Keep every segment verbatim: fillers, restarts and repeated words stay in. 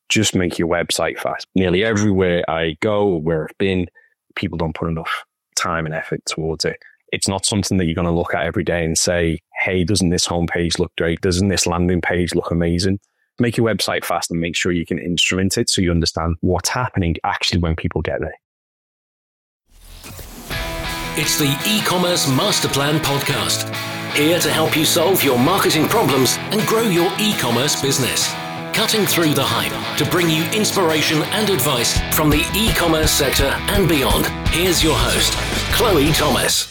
just make your website fast. Nearly everywhere I go, where I've been, people don't put enough time and effort towards it. It's not something that you're going to look at every day and say, hey, doesn't this homepage look great? Doesn't this landing page look amazing? Make your website fast and make sure you can instrument it so you understand what's happening actually when people get there. It's the E-commerce Master Plan podcast, here to help you solve your marketing problems and grow your e-commerce business. Cutting through the hype to bring you inspiration and advice from the e-commerce sector and beyond. Here's your host, Chloe Thomas.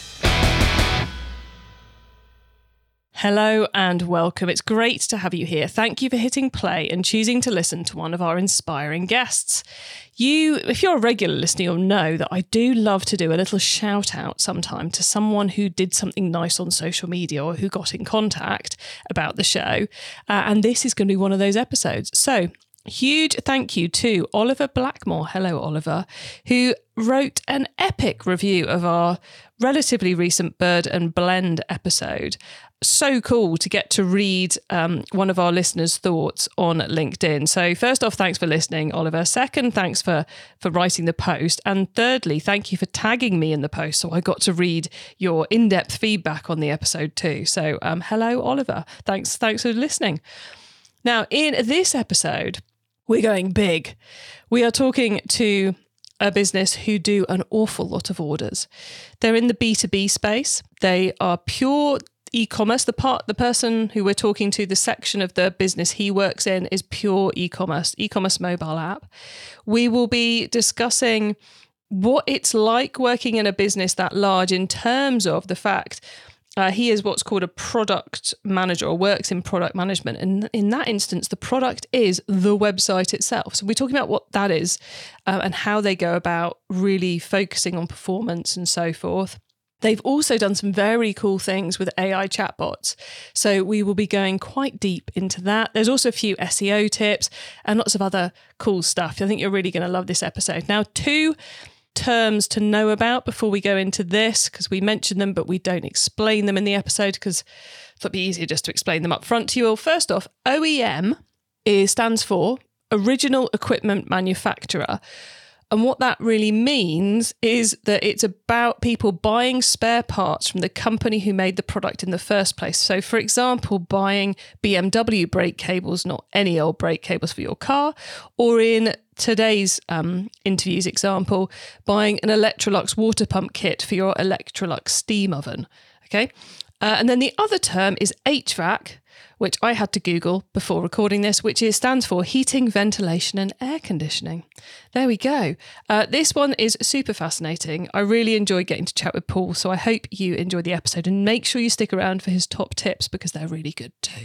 Hello and welcome. It's great to have you here. Thank you for hitting play and choosing to listen to one of our inspiring guests. You, if you're a regular listener, you'll know that I do love to do a little shout out sometime to someone who did something nice on social media or who got in contact about the show. Uh, and this is going to be one of those episodes. So huge thank you to Oliver Blackmore. Hello, Oliver, who wrote an epic review of our relatively recent Bird and Blend episode. So cool to get to read um, one of our listeners' thoughts on LinkedIn. So first off, thanks for listening, Oliver. Second, thanks for, for writing the post. And thirdly, thank you for tagging me in the post so I got to read your in-depth feedback on the episode too. So um, hello, Oliver. Thanks, thanks for listening. Now, in this episode, we're going big. We are talking to a business who do an awful lot of orders. They're in the B two B space. They are pure e-commerce. The part, the person who we're talking to, the section of the business he works in is pure e-commerce, e-commerce mobile app. We will be discussing what it's like working in a business that large in terms of the fact uh, he is what's called a product manager or works in product management. And in that instance, the product is the website itself. So we're talking about what that is uh, and how they go about really focusing on performance and so forth. They've also done some very cool things with A I chatbots. So we will be going quite deep into that. There's also a few S E O tips and lots of other cool stuff. I think you're really going to love this episode. Now, two terms to know about before we go into this, because we mention them, but we don't explain them in the episode because it would be easier just to explain them up front to you all. First off, O E M is, stands for Original Equipment Manufacturer. And what that really means is that it's about people buying spare parts from the company who made the product in the first place. So, for example, buying B M W brake cables, not any old brake cables for your car, or in today's um, interview's example, buying an Electrolux water pump kit for your Electrolux steam oven. Okay. Uh, and then the other term is H V A C, which I had to Google before recording this, which is stands for Heating, Ventilation and Air Conditioning. There we go. Uh, this one is super fascinating. I really enjoyed getting to chat with Paul, so I hope you enjoyed the episode and make sure you stick around for his top tips because they're really good too.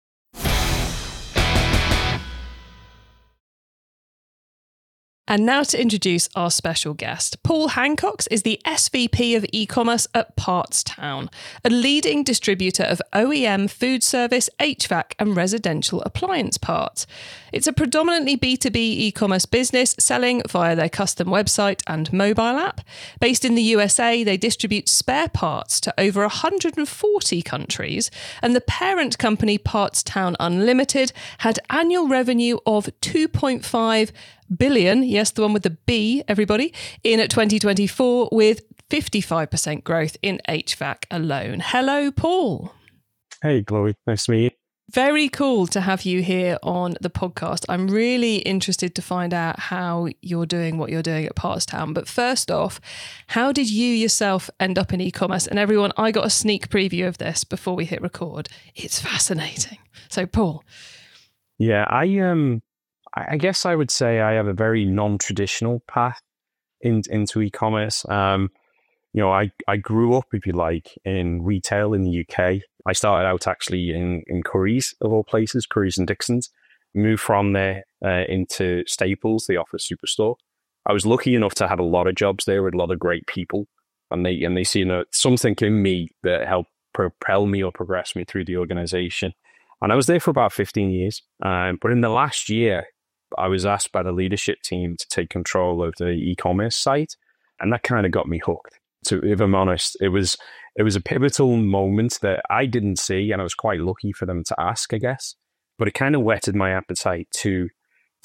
And now to introduce our special guest. Paul Hancox is the S V P of e-commerce at Partstown, a leading distributor of O E M, food service, H V A C and residential appliance parts. It's a predominantly B two B e-commerce business selling via their custom website and mobile app. Based in the U S A, they distribute spare parts to over one hundred forty countries, and the parent company Partstown Unlimited had annual revenue of two point five billion, yes, the one with the B, everybody, in twenty twenty-four with fifty-five percent growth in H V A C alone. Hello, Paul. Hey, Chloe. Nice to meet you. Very cool to have you here on the podcast. I'm really interested to find out how you're doing what you're doing at Partstown. But first off, how did you yourself end up in e-commerce? And everyone, I got a sneak preview of this before we hit record. It's fascinating. So, Paul. Yeah, I um. I guess I would say I have a very non-traditional path in, into e-commerce. Um, you know, I, I grew up, if you like, in retail in the U K. I started out actually in, in Currys, of all places, Currys and Dixons. Moved from there uh, into Staples, the Office Superstore. I was lucky enough to have a lot of jobs there with a lot of great people. And they, and they see, you know, something in me that helped propel me or progress me through the organization. And I was there for about fifteen years. Um, but in the last year, I was asked by the leadership team to take control of the e-commerce site, and that kind of got me hooked. So if I'm honest, it was it was a pivotal moment that I didn't see, and I was quite lucky for them to ask, I guess. But it kind of whetted my appetite to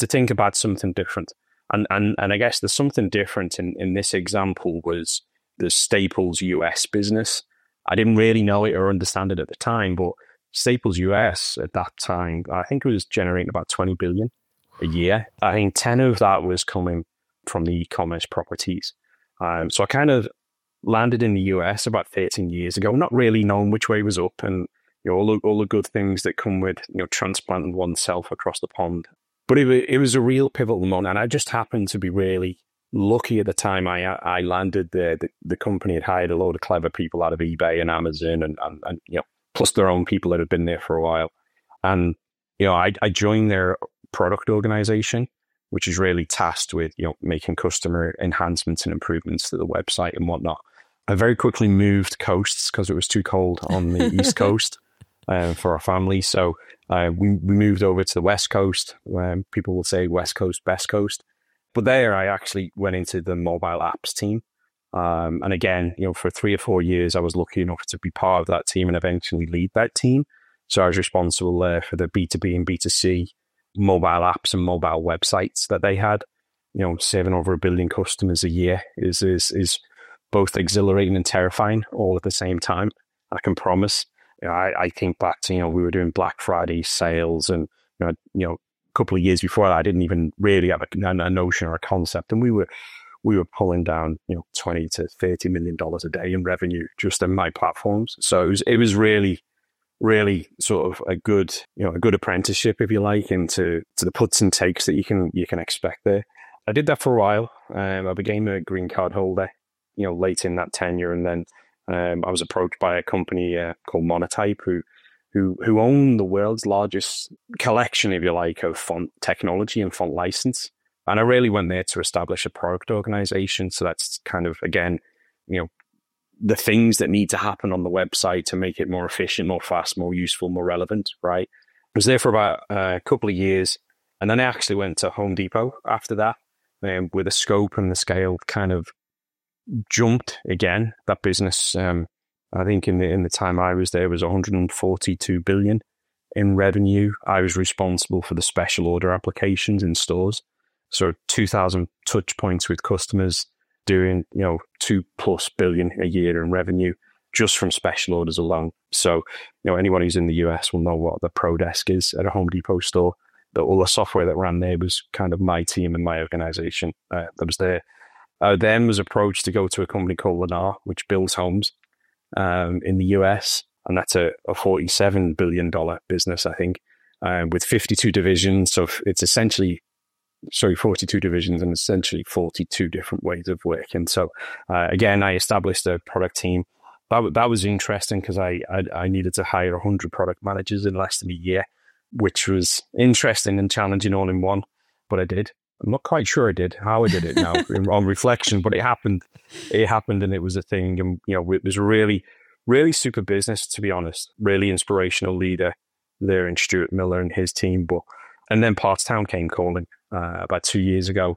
to think about something different. And and and I guess the something different in, in this example was the Staples U S business. I didn't really know it or understand it at the time, but Staples U S at that time, I think it was generating about twenty billion a year. I think ten of that was coming from the e-commerce properties. Um, so I kind of landed in the U S about thirteen years ago, not really knowing which way was up, and you know all the, all the good things that come with you know transplanting oneself across the pond. But it, it was a real pivotal moment, and I just happened to be really lucky at the time I I landed there. The, the company had hired a load of clever people out of eBay and Amazon, and, and, and you know, plus their own people that had been there for a while. And you know, I, I joined their product organization, which is really tasked with you know making customer enhancements and improvements to the website and whatnot. I very quickly moved coasts because it was too cold on the East Coast uh, for our family. So uh, we, we moved over to the West Coast. Um, people will say West Coast, best coast. But there I actually went into the mobile apps team. Um, and again, you know, for three or four years, I was lucky enough to be part of that team and eventually lead that team. So I was responsible uh, for the B two B and B two C mobile apps and mobile websites that they had. You know, saving over a billion customers a year is is is both exhilarating and terrifying all at the same time. I can promise. You know, I, I think back to, you know, we were doing Black Friday sales, and, you know, you know, a couple of years before that, I didn't even really have a, a notion or a concept. And we were we were pulling down, you know, twenty to thirty million dollars a day in revenue just in my platforms. So it was, it was really, really sort of a good, you know, a good apprenticeship, if you like, into to the puts and takes that you can you can expect there. I did that for a while. Um, I became a green card holder, you know, late in that tenure, and then um, I was approached by a company uh, called Monotype, who who who own the world's largest collection, if you like, of font technology and font license. And I really went there to establish a product organization. So that's kind of, again, you know, the things that need to happen on the website to make it more efficient, more fast, more useful, more relevant, right? I was there for about uh, a couple of years. And then I actually went to Home Depot after that, um, with the scope and the scale kind of jumped again. That business, um, I think in the in the time I was there, was one hundred forty-two billion in revenue. I was responsible for the special order applications in stores. So two thousand touch points with customers, doing, you know, two plus billion a year in revenue just from special orders alone. So, you know, anyone who's in the U S will know what the Pro Desk is at a Home Depot store. The, all the software that ran there was kind of my team and my organization uh, that was there. I then was approached to go to a company called Lennar, which builds homes um, in the U S. And that's a, a forty-seven billion dollars business, I think, uh, with fifty-two divisions. So it's essentially sorry, forty-two divisions and essentially forty-two different ways of working. So uh, again, I established a product team. That, that was interesting because I, I I needed to hire one hundred product managers in less than a year, which was interesting and challenging all in one, but I did. I'm not quite sure I did, how I did it now on reflection, but it happened. It happened and it was a thing. And, you know, it was a really, really super business, to be honest. Really inspirational leader there in Stuart Miller and his team. But and then Partstown came calling uh, about two years ago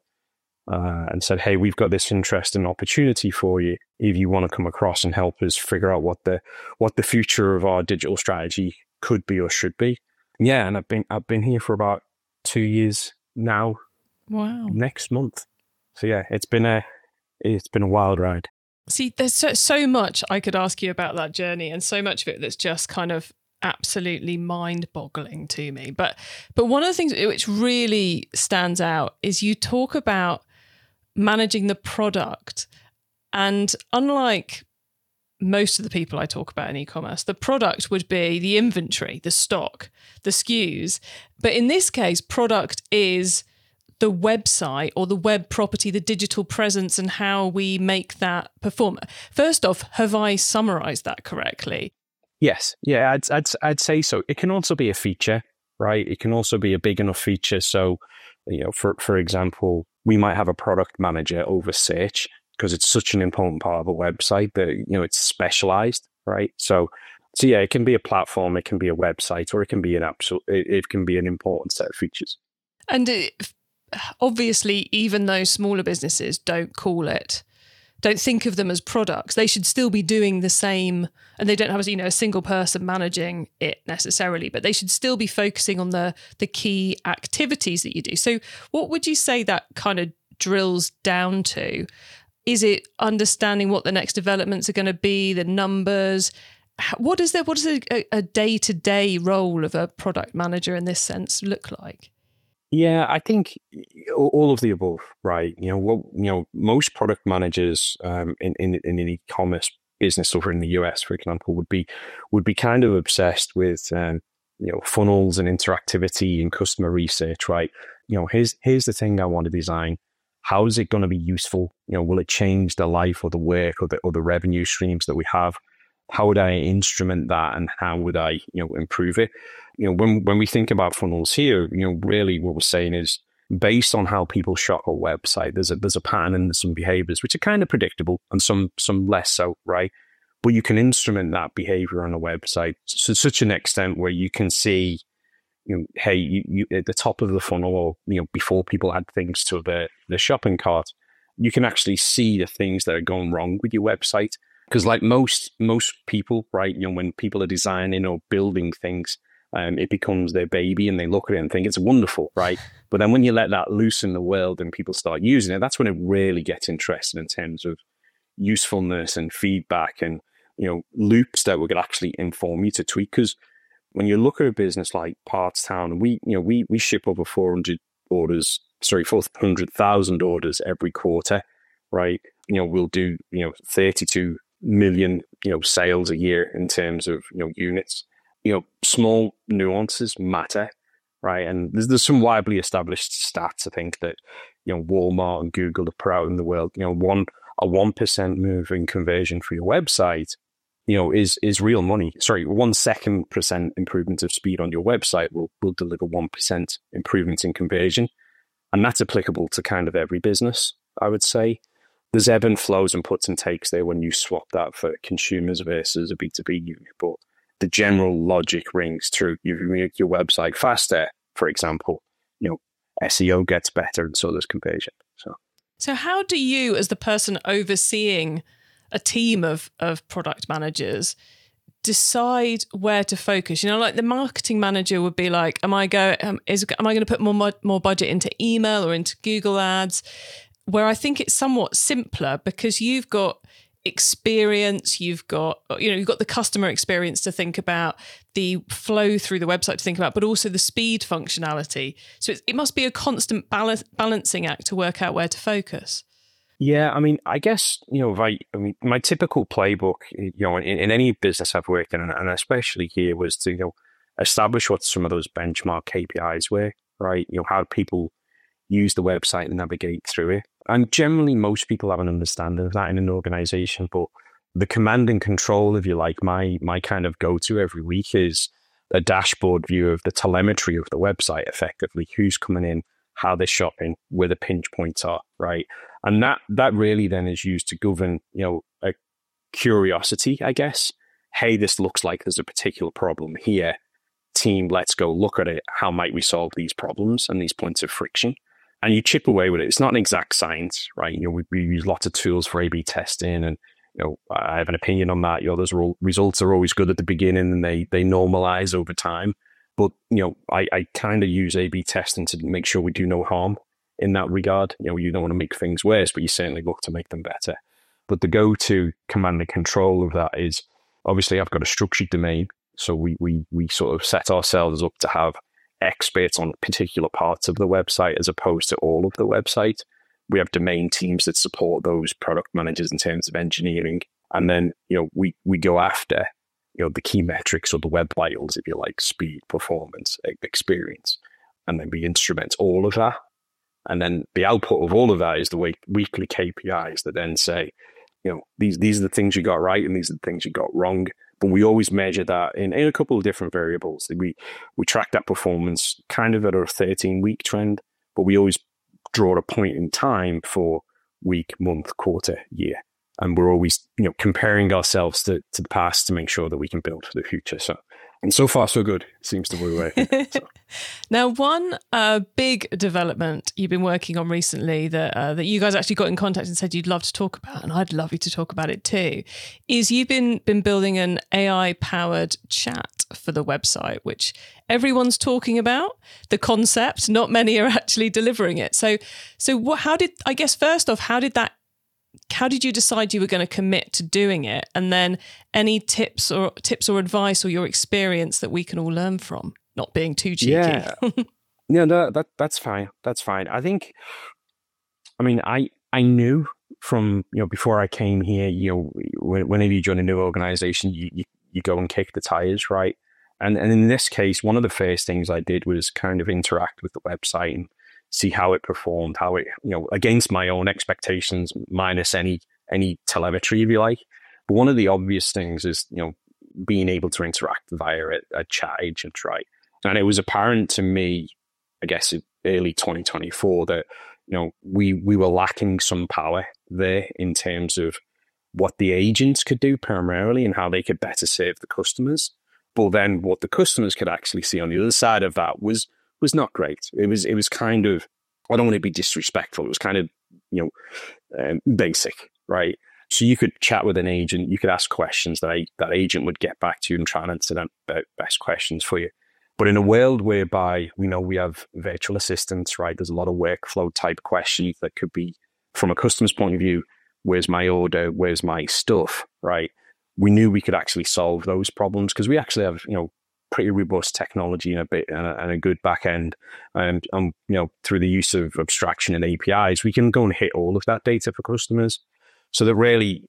uh, and said, hey, we've got this interesting opportunity for you if you want to come across and help us figure out what the what the future of our digital strategy could be or should be. Yeah, and I've been I've been here for about two years now. Wow. Next month. So yeah, it's been a it's been a wild ride. See, there's so, so much I could ask you about that journey, and so much of it that's just kind of absolutely mind-boggling to me. But but one of the things which really stands out is you talk about managing the product, and unlike most of the people I talk about in e-commerce, the product would be the inventory, the stock, the S K Us. But in this case, product is the website or the web property, the digital presence, and how we make that perform. First off, have I summarized that correctly? Yes. Yeah, I'd, I'd, I'd say so. It can also be a feature, right? It can also be a big enough feature. So, you know, for, for example, we might have a product manager over search because it's such an important part of a website that, you know, it's specialized, right? So, so yeah, it can be a platform, it can be a website, or it can be an app. So it, it can be an important set of features. And it, obviously, even those smaller businesses don't call it don't think of them as products. They should still be doing the same, and they don't have, you know, a single person managing it necessarily, but they should still be focusing on the the key activities that you do. So what would you say that kind of drills down to? Is it understanding what the next developments are going to be, the numbers? What is there? What does a, a day-to-day role of a product manager in this sense look like? Yeah, I think all of the above, right? You know, what you know, most product managers um, in, in in an e-commerce business over in the U S, for example, would be would be kind of obsessed with um, you know, funnels and interactivity and customer research, right? You know, here's here's the thing I want to design. How is it going to be useful? You know, will it change the life or the work or the or the revenue streams that we have? How would I instrument that, and how would I, you know, improve it? You know, when when we think about funnels here, you know, really what we're saying is based on how people shop a website, there's a there's a pattern and some behaviors which are kind of predictable and some some less so, right? But you can instrument that behavior on a website to such an extent where you can see, you know, hey, you, you at the top of the funnel, or you know, before people add things to their their shopping cart, you can actually see the things that are going wrong with your website. Because like most most people, right, you know, when people are designing or building things, um, it becomes their baby and they look at it and think it's wonderful, right? But then when you let that loose in the world and people start using it, that's when it really gets interesting in terms of usefulness and feedback and, you know, loops that will actually inform you to tweak. Because when you look at a business like Partstown, we, you know, we we ship over four hundred orders, sorry, four hundred thousand orders every quarter, right? You know, we'll do, you know, thirty-two million, you know, sales a year in terms of, you know, units. You know, small nuances matter, right? And there's, there's some widely established stats, I think, that, you know, Walmart and Google are put out in the world. You know, one a one percent move in conversion for your website, you know, is is real money. Sorry, one second percent improvement of speed on your website will will deliver one percent improvement in conversion, and that's applicable to kind of every business, I would say. There's ebb and flows and puts and takes there when you swap that for consumers versus a B two B unit, but the general logic rings true. You make your website faster, for example, you know, S E O gets better, and so does conversion. So, so how do you, as the person overseeing a team of of product managers, decide where to focus? You know, like the marketing manager would be like, "Am I go? Um, is am I going to put more more budget into email or into Google Ads?" Where I think it's somewhat simpler because you've got experience, you've got, you know, you've got the customer experience to think about, the flow through the website to think about, but also the speed functionality. So it, it must be a constant balance, balancing act to work out where to focus. Yeah, I mean, I guess, you know, if I, I mean, my typical playbook, you know, in, in any business I've worked in, and especially here, was to, you know, establish what some of those benchmark K P Is were, right? You know, how people use the website and navigate through it. And generally, most people have an understanding of that in an organization. But the command and control, if you like, my my kind of go-to every week is a dashboard view of the telemetry of the website, effectively, who's coming in, how they're shopping, where the pinch points are, right? And that that really then is used to govern, you know, a curiosity, I guess. Hey, this looks like there's a particular problem here. Team, let's go look at it. How might we solve these problems and these points of friction? And you chip away with it. It's not an exact science, right? You know, we, we use lots of tools for A B testing, and you know, I have an opinion on that. You know, those are, results are always good at the beginning, and they they normalize over time. But you know, I, I kind of use A B testing to make sure we do no harm in that regard. You know, you don't want to make things worse, but you certainly look to make them better. But the go-to command and control of that is, obviously, I've got a structured domain, so we we we sort of set ourselves up to have experts on particular parts of the website as opposed to all of the website. We have domain teams that support those product managers in terms of engineering. And then, you know, we, we go after, you know, the key metrics or the web vitals, if you like, speed, performance, experience. And then we instrument all of that. And then the output of all of that is the week, weekly K P Is that then say, you know, these, these are the things you got right and these are the things you got wrong. But we always measure that in, in a couple of different variables. We we track that performance kind of at a thirteen-week trend, but we always draw a point in time for week, month, quarter, year. And we're always, you know, comparing ourselves to, to the past to make sure that we can build for the future. So And so far, so good. Seems to be working. So. Now, one uh, big development you've been working on recently that uh, that you guys actually got in contact and said you'd love to talk about, and I'd love you to talk about it too, is you've been been building an A I-powered chat for the website, which everyone's talking about, the concept. Not many are actually delivering it. So, so what? How did, I guess, first off, how did that How did you decide you were going to commit to doing it? And then any tips or tips or advice or your experience that we can all learn from, not being too cheeky. Yeah, yeah, no, that that's fine. That's fine. I think, I mean, I I knew from, you know, before I came here, you know, whenever you join a new organization, you, you, you go and kick the tires, right? And and in this case, one of the first things I did was kind of interact with the website and see how it performed, how it, you know, against my own expectations, minus any any telemetry, if you like. But one of the obvious things is, you know, being able to interact via a, a chat agent, right? And it was apparent to me, I guess, in early twenty twenty-four that, you know, we we were lacking some power there in terms of what the agents could do primarily and how they could better serve the customers. But then what the customers could actually see on the other side of that was was not great. It was it was kind of, I don't want to be disrespectful. It was kind of, you know, um, basic, right? So you could chat with an agent, you could ask questions that I, that agent would get back to you and try and answer the best questions for you. But in a world whereby we know we have virtual assistants, right? There's a lot of workflow type questions that could be, from a customer's point of view, where's my order? Where's my stuff, right? We knew we could actually solve those problems because we actually have, you know, pretty robust technology and a bit and a, and a good back end, and um, you know, through the use of abstraction and A P Is, we can go and hit all of that data for customers, so that really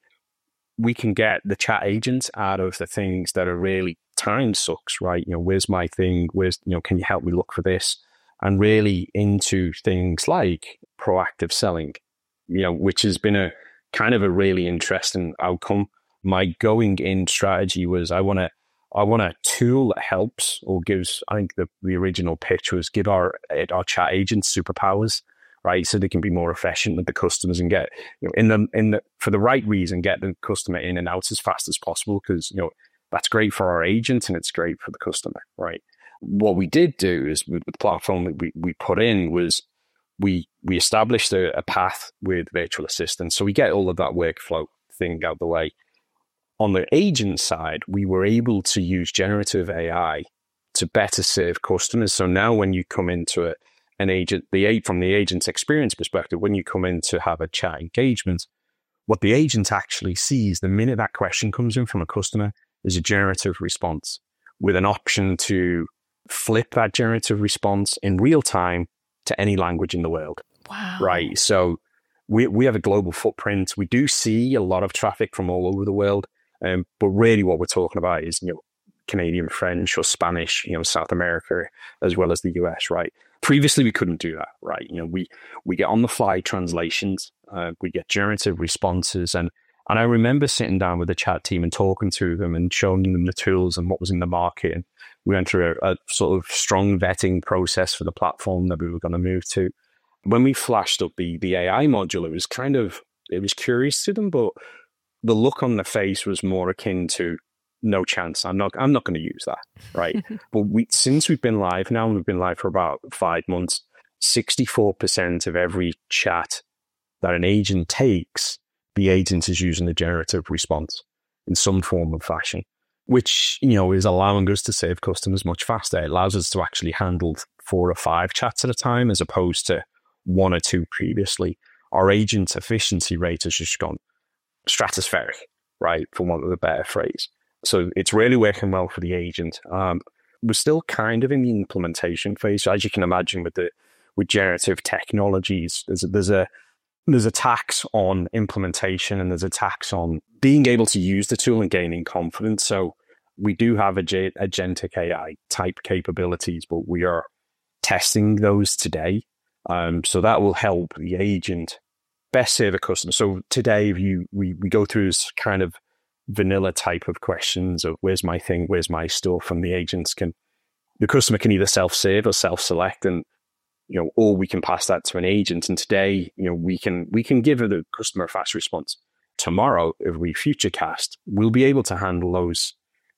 we can get the chat agent out of the things that are really time sucks, right? You know, where's my thing? Where's, you know, can you help me look for this? And really into things like proactive selling, you know, which has been a kind of a really interesting outcome. My going in strategy was I want to. I want a tool that helps or gives, I think the, the original pitch was give our our chat agents superpowers, right? So they can be more efficient with the customers and get, you know, in the, in the, for the right reason, get the customer in and out as fast as possible. Because, you know, that's great for our agent and it's great for the customer, right? What we did do is with the platform that we, we put in was we, we established a, a path with virtual assistants. So we get all of that workflow thing out the way. On the agent side, we were able to use generative A I to better serve customers. So now when you come into a, an agent, the from the agent's experience perspective, when you come in to have a chat engagement, what the agent actually sees the minute that question comes in from a customer is a generative response with an option to flip that generative response in real time to any language in the world. Wow. Right. So we we have a global footprint. We do see a lot of traffic from all over the world. Um, but really what we're talking about is, you know, Canadian French or Spanish, you know, South America, as well as the U S, right? Previously, we couldn't do that, right? You know, we we get on-the-fly translations, uh, we get generative responses. And, and I remember sitting down with the chat team and talking to them and showing them the tools and what was in the market. And we went through a, a sort of strong vetting process for the platform that we were going to move to. When we flashed up the, the A I module, it was kind of, it was curious to them, but the look on the face was more akin to no chance. I'm not. I'm not going to use that, right? But we, since we've been live now, and we've been live for about five months. sixty-four percent of every chat that an agent takes, the agent is using a generative response in some form or fashion, which, you know, is allowing us to save customers much faster. It allows us to actually handle four or five chats at a time, as opposed to one or two previously. Our agent efficiency rate has just gone stratospheric, right, for want of a better phrase. So it's really working well for the agent. Um, we're still kind of in the implementation phase. So as you can imagine, with the with generative technologies, there's a, there's a there's a tax on implementation and there's a tax on being able to use the tool and gaining confidence. So we do have ag- agentic A I type capabilities, but we are testing those today. Um, so that will help the agent best serve a customer. So today, if you we we go through this kind of vanilla type of questions of where's my thing, where's my stuff, and the agents can, the customer can either self-serve or self-select, and you know, or we can pass that to an agent. And today, you know, we can we can give the customer a fast response. Tomorrow, if we futurecast, we'll be able to handle those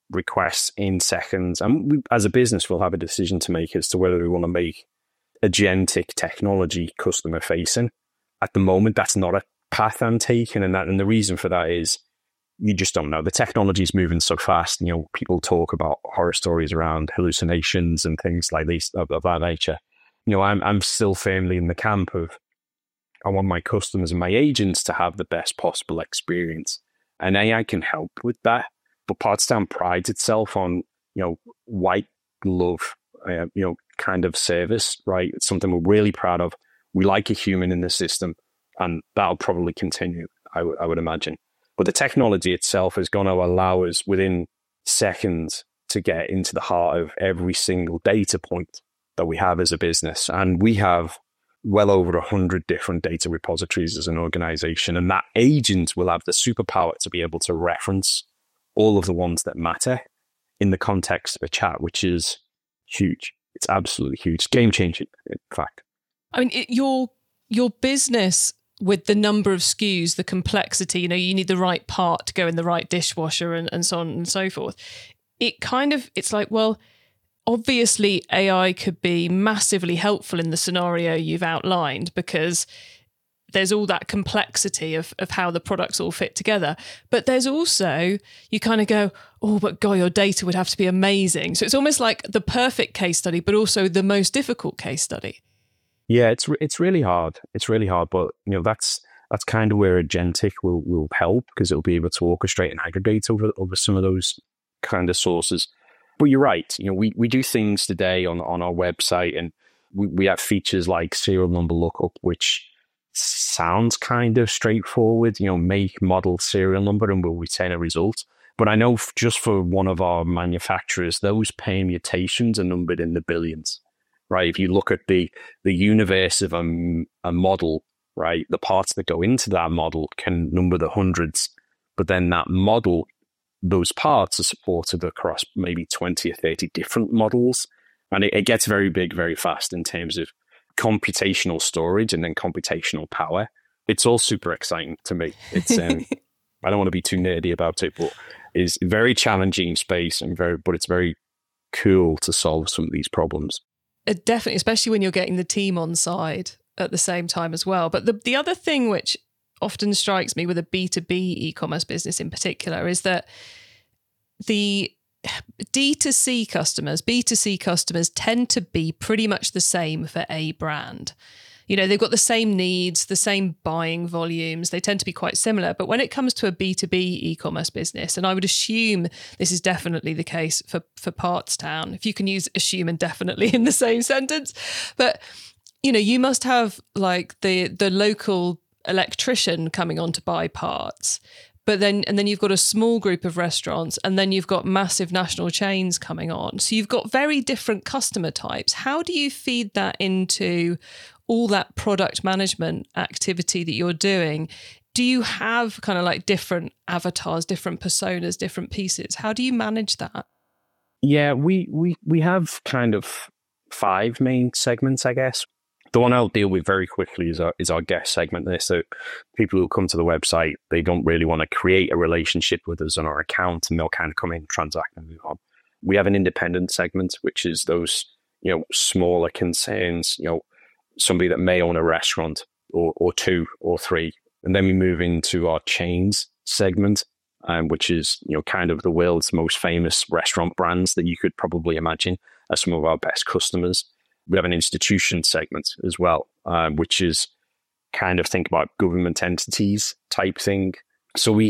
requests in seconds. And we, as a business, we'll have a decision to make as to whether we want to make agentic technology customer facing. At the moment, that's not a path I'm taking. And that, and the reason for that is you just don't know. The technology is moving so fast. You know, people talk about horror stories around hallucinations and things like this of, of that nature. You know, I'm I'm still firmly in the camp of I want my customers and my agents to have the best possible experience. And A I can help with that. But Partstown prides itself on, you know, white glove, uh, you know, kind of service, right? It's something we're really proud of. We like a human in the system, and that'll probably continue, I, w- I would imagine. But the technology itself is going to allow us within seconds to get into the heart of every single data point that we have as a business. And we have well over one hundred different data repositories as an organization. And that agent will have the superpower to be able to reference all of the ones that matter in the context of a chat, which is huge. It's absolutely huge. Game changing, in fact. I mean, it, your your business with the number of S K Us, the complexity, you know, you need the right part to go in the right dishwasher and, and so on and so forth. It kind of, it's like, well, obviously A I could be massively helpful in the scenario you've outlined because there's all that complexity of, of how the products all fit together. But there's also, you kind of go, oh, but God, your data would have to be amazing. So it's almost like the perfect case study, but also the most difficult case study. Yeah, it's it's really hard. It's really hard, but you know that's that's kind of where agentic will will help because it'll be able to orchestrate and aggregate over over some of those kind of sources. But you're right. You know, we, we do things today on on our website, and we, we have features like serial number lookup, which sounds kind of straightforward. You know, make, model, serial number, and we'll return a result. But I know f- just for one of our manufacturers, those permutations are numbered in the billions. Right, if you look at the the universe of a, a model, right, the parts that go into that model can number the hundreds, but then that model, those parts are supported across maybe twenty or thirty different models, and it, it gets very big very fast in terms of computational storage and then computational power. It's all super exciting to me. It's um, I don't want to be too nerdy about it, but it's a very challenging space and very, but it's very cool to solve some of these problems. Definitely, especially when you're getting the team on side at the same time as well. But the, the other thing which often strikes me with a B two B e-commerce business in particular is that the D two C customers, B two C customers tend to be pretty much the same for a brand. You know, they've got the same needs, the same buying volumes. They tend to be quite similar. But when it comes to a B two B e-commerce business, and I would assume this is definitely the case for, for Partstown, if you can use assume and definitely in the same sentence. But, you know, you must have like the the local electrician coming on to buy parts. But then, and then you've got a small group of restaurants, and then you've got massive national chains coming on. So you've got very different customer types. How do you feed that into all that product management activity that you're doing? Do you have kind of like different avatars, different personas, different pieces? How do you manage that? Yeah, we we we have kind of five main segments, I guess. The one I'll deal with very quickly is our, is our guest segment there. So people who come to the website, they don't really want to create a relationship with us on our account, and they'll kind of come in, transact, and move on. We have an independent segment, which is those, you know, smaller concerns, you know, somebody that may own a restaurant or, or two or three. And then we move into our chains segment, um, which is, you know, kind of the world's most famous restaurant brands that you could probably imagine as some of our best customers. We have an institution segment as well, um, which is kind of think about government entities type thing. So we,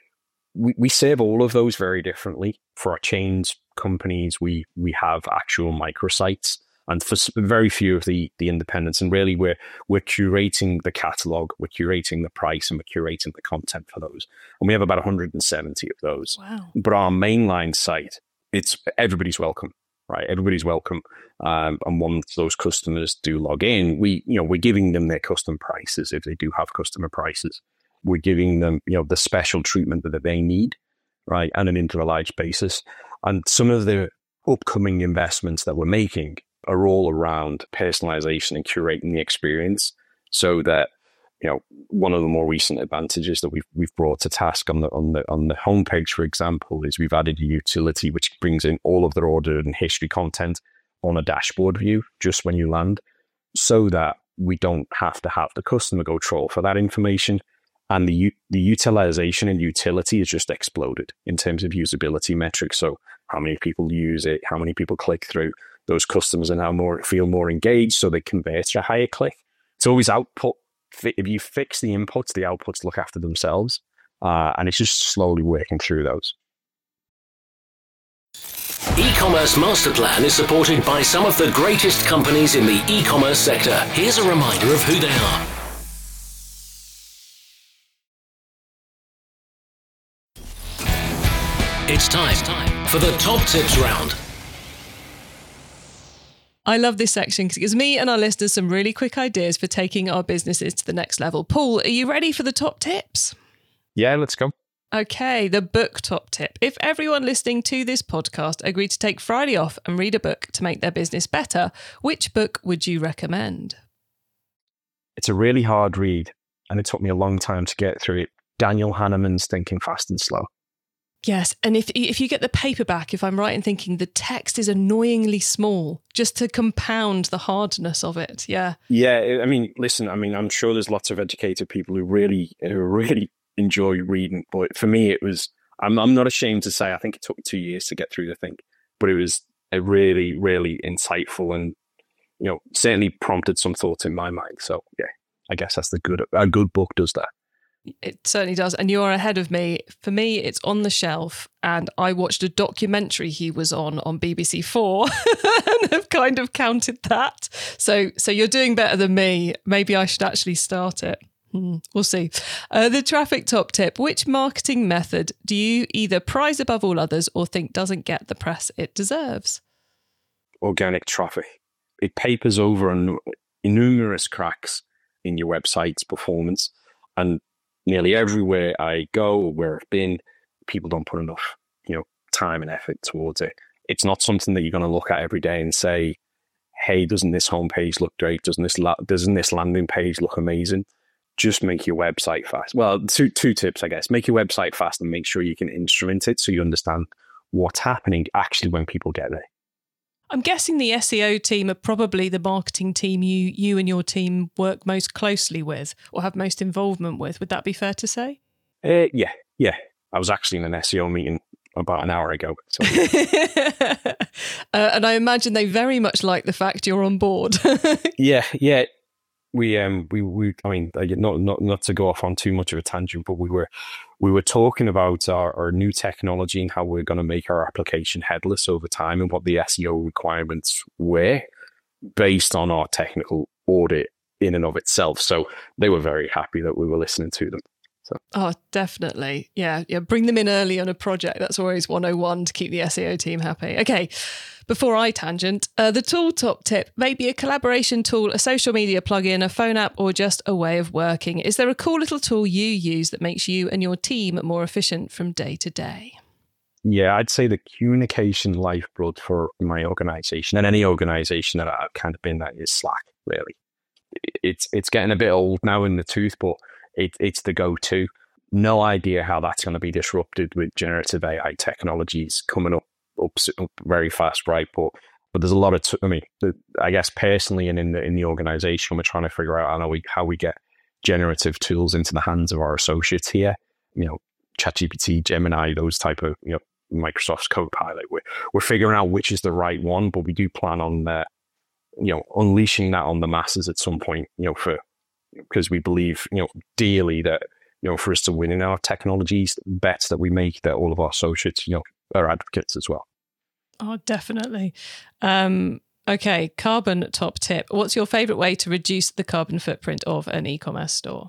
we we serve all of those very differently. For our chains companies, we we have actual microsites, and for very few of the the independents, and really we're we're curating the catalog, we're curating the price, and we're curating the content for those. And we have about one hundred seventy of those. Wow! But our mainline site, it's everybody's welcome. Right, everybody's welcome, um, and once those customers do log in, we, you know, we're giving them their custom prices if they do have customer prices. We're giving them, you know, the special treatment that they need, right, on an individualized basis. And some of the upcoming investments that we're making are all around personalization and curating the experience, so that you know, one of the more recent advantages that we've we've brought to task on the on the on the homepage, for example, is we've added a utility which brings in all of their order and history content on a dashboard view just when you land, so that we don't have to have the customer go troll for that information. And the the utilization and utility has just exploded in terms of usability metrics. So how many people use it, how many people click through. Those customers are now more feel more engaged, so they convert to a higher click. It's always output. If you fix the inputs, the outputs look after themselves. Uh, and it's just slowly working through those. E-commerce Master Plan is supported by some of the greatest companies in the e-commerce sector. Here's a reminder of who they are. It's time for the top tips round. I love this section because it gives me and our listeners some really quick ideas for taking our businesses to the next level. Paul, are you ready for the top tips? Yeah, let's go. Okay, the book top tip. If everyone listening to this podcast agreed to take Friday off and read a book to make their business better, which book would you recommend? It's a really hard read, and it took me a long time to get through it. Daniel Kahneman's Thinking Fast and Slow. Yes, and if if you get the paperback, if I'm right in thinking, the text is annoyingly small, just to compound the hardness of it. Yeah. Yeah, I mean, listen, I mean, I'm sure there's lots of educated people who really, who really enjoy reading, but for me, it was, I'm I'm not ashamed to say, I think it took me two years to get through the thing, but it was a really, really insightful and, you know, certainly prompted some thoughts in my mind. So yeah, I guess that's the good, a good book does that. It certainly does. And you're ahead of me. For me, it's on the shelf. And I watched a documentary he was on on B B C Four and have kind of counted that. So so you're doing better than me. Maybe I should actually start it. Hmm, we'll see. Uh, the traffic top tip. Which marketing method do you either prize above all others or think doesn't get the press it deserves? Organic traffic. It papers over on numerous cracks in your website's performance. And nearly everywhere I go or where I've been, people don't put enough, you know, time and effort towards it. It's not something that you're going to look at every day and say, hey, doesn't this homepage look great? Doesn't this la- doesn't this landing page look amazing? Just make your website fast. Well, two two tips, I guess. Make your website fast and make sure you can instrument it so you understand what's happening actually when people get there. I'm guessing the S E O team are probably the marketing team you you and your team work most closely with or have most involvement with. Would that be fair to say? Uh, yeah, yeah. I was actually in an S E O meeting about an hour ago. So. uh, and I imagine they very much like the fact you're on board. yeah, yeah. We um we we I mean not not not to go off on too much of a tangent, but we were we were talking about our, our new technology and how we're going to make our application headless over time and what the S E O requirements were based on our technical audit in and of itself. So they were very happy that we were listening to them. So. Oh, definitely. Yeah. Yeah. Bring them in early on a project. That's always one oh one to keep the S E O team happy. Okay. Before I tangent, uh, the tool top tip, maybe a collaboration tool, a social media plugin, a phone app, or just a way of working. Is there a cool little tool you use that makes you and your team more efficient from day to day? Yeah, I'd say the communication lifeblood for my organization and any organization that I've kind of been at is Slack, really. It's it's getting a bit old now in the tooth, but it, it's the go-to. No idea how that's going to be disrupted with generative A I technologies coming up, up, up very fast, right? But but there's a lot of, t- I mean, the, I guess personally and in the in the organization, we're trying to figure out how we how we get generative tools into the hands of our associates here. You know, ChatGPT, Gemini, those type of, you know, Microsoft's Copilot. We're we're figuring out which is the right one, but we do plan on uh, you know unleashing that on the masses at some point. You know, for because we believe, you know, dearly that, you know, for us to win in our technologies, bets that we make, that all of our associates, you know, are advocates as well. Oh, definitely. Um, okay, carbon top tip. What's your favorite way to reduce the carbon footprint of an e-commerce store?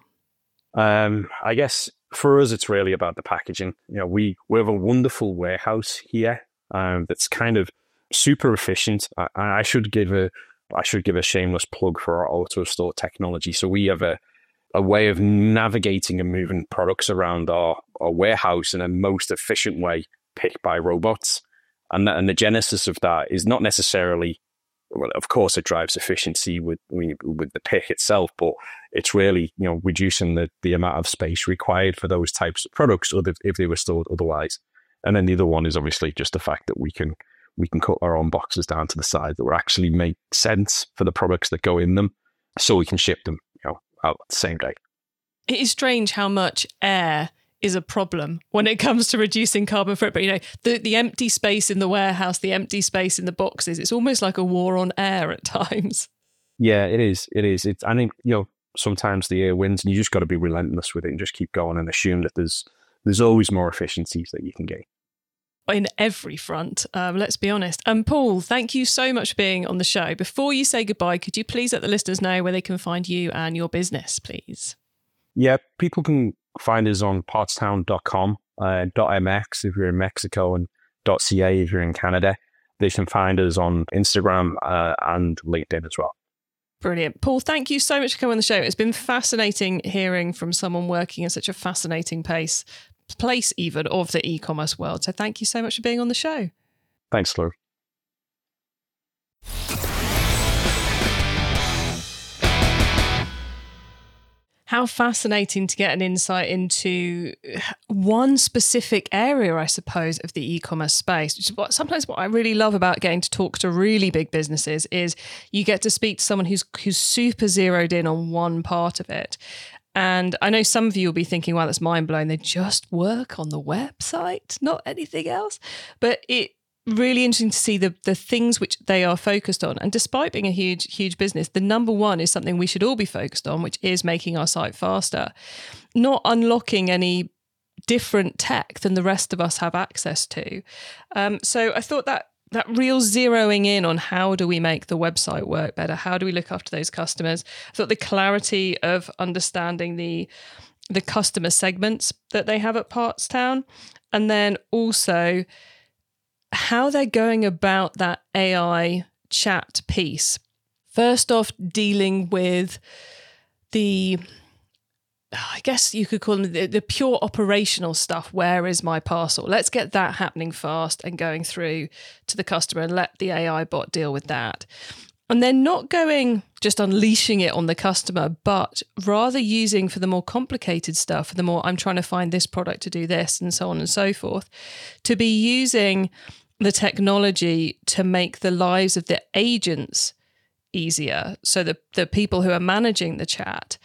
Um, I guess for us, it's really about the packaging. You know, we, we have a wonderful warehouse here um, that's kind of super efficient. I, I should give a I should give a shameless plug for our AutoStore technology. So we have a, a way of navigating and moving products around our, our warehouse in a most efficient way, picked by robots. And, that, and the genesis of that is not necessarily well, of course, it drives efficiency with with the pick itself, but it's really, you know, reducing the, the amount of space required for those types of products, or if they were stored otherwise. And then the other one is obviously just the fact that we can we can cut our own boxes down to the size that will actually make sense for the products that go in them, so we can ship them, you know, out the same day. It is strange how much air is a problem when it comes to reducing carbon footprint. You know, the, the empty space in the warehouse, the empty space in the boxes, it's almost like a war on air at times. Yeah, it is. It is. It's, I think, you know, sometimes the air wins, and you just got to be relentless with it and just keep going and assume that there's there's always more efficiencies that you can gain. In every front, um, let's be honest. And um, Paul, thank you so much for being on the show. Before you say goodbye, could you please let the listeners know where they can find you and your business, please? Yeah, people can find us on partstown dot com, uh, .mx if you're in Mexico, and .ca if you're in Canada. They can find us on Instagram uh, and LinkedIn as well. Brilliant. Paul, thank you so much for coming on the show. It's been fascinating hearing from someone working in such a fascinating pace, place even of the e-commerce world. So thank you so much for being on the show. Thanks, Lou. How fascinating to get an insight into one specific area, I suppose, of the e-commerce space, which is what sometimes what I really love about getting to talk to really big businesses is you get to speak to someone who's who's super zeroed in on one part of it. And I know some of you will be thinking, wow, that's mind-blowing. They just work on the website, not anything else. But it really interesting to see the the things which they are focused on. And despite being a huge, huge business, the number one is something we should all be focused on, which is making our site faster, not unlocking any different tech than the rest of us have access to. Um, so I thought that that real zeroing in on how do we make the website work better? How do we look after those customers? I thought the clarity of understanding the the customer segments that they have at Partstown, and then also how they're going about that A I chat piece. First off, dealing with the, I guess you could call them the, the pure operational stuff. Where is my parcel? Let's get that happening fast and going through to the customer and let the A I bot deal with that. And then not going, just unleashing it on the customer, but rather using for the more complicated stuff, for the more I'm trying to find this product to do this and so on and so forth, to be using the technology to make the lives of the agents easier. So the, the people who are managing the chat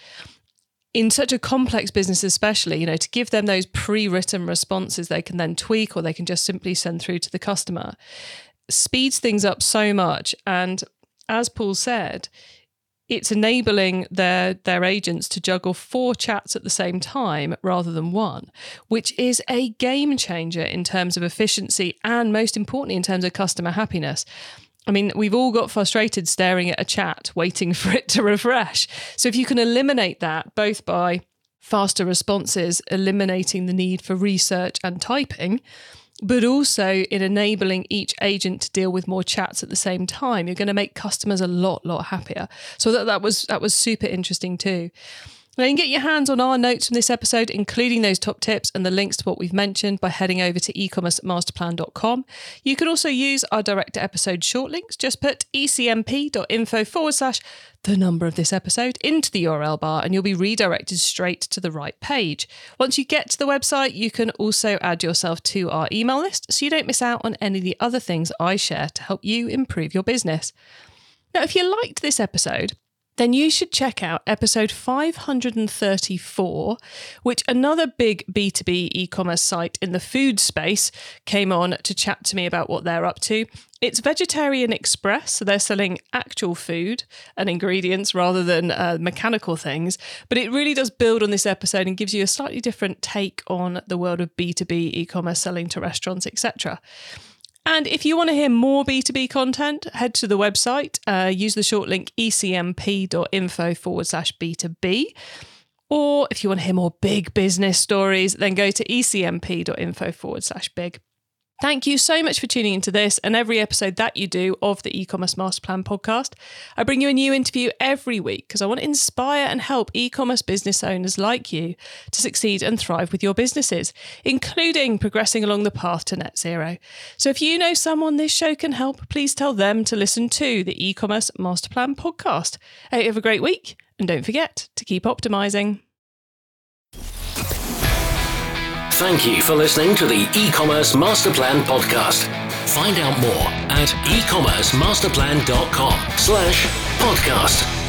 in such a complex business, especially, you know, to give them those pre-written responses they can then tweak or they can just simply send through to the customer, speeds things up so much. And as Paul said, it's enabling their their agents to juggle four chats at the same time rather than one, which is a game changer in terms of efficiency and, most importantly, in terms of customer happiness. I mean, we've all got frustrated staring at a chat, waiting for it to refresh. So if you can eliminate that, both by faster responses, eliminating the need for research and typing, but also in enabling each agent to deal with more chats at the same time, you're going to make customers a lot, lot happier. So that, that was that was super interesting too. Now, you can get your hands on our notes from this episode, including those top tips and the links to what we've mentioned, by heading over to e commerce master plan dot com. You can also use our direct episode short links. Just put ecmp.info forward slash the number of this episode into the U R L bar and you'll be redirected straight to the right page. Once you get to the website, you can also add yourself to our email list so you don't miss out on any of the other things I share to help you improve your business. Now, if you liked this episode, then you should check out episode five hundred thirty-four, which another big B two B e-commerce site in the food space came on to chat to me about what they're up to. It's Vegetarian Express, so they're selling actual food and ingredients rather than uh, mechanical things. But it really does build on this episode and gives you a slightly different take on the world of B two B e-commerce selling to restaurants, et cetera. And if you want to hear more B two B content, head to the website, uh, use the short link ecmp.info forward slash B2B. Or if you want to hear more big business stories, then go to ecmp.info forward slash big. Thank you so much for tuning into this and every episode that you do of the E-commerce Master Plan podcast. I bring you a new interview every week because I want to inspire and help e-commerce business owners like you to succeed and thrive with your businesses, including progressing along the path to net zero. So if you know someone this show can help, please tell them to listen to the E-commerce Master Plan podcast. Hey, have a great week and don't forget to keep optimizing. Thank you for listening to the E-commerce Master Plan podcast. Find out more at e commerce master plan dot com slash podcast.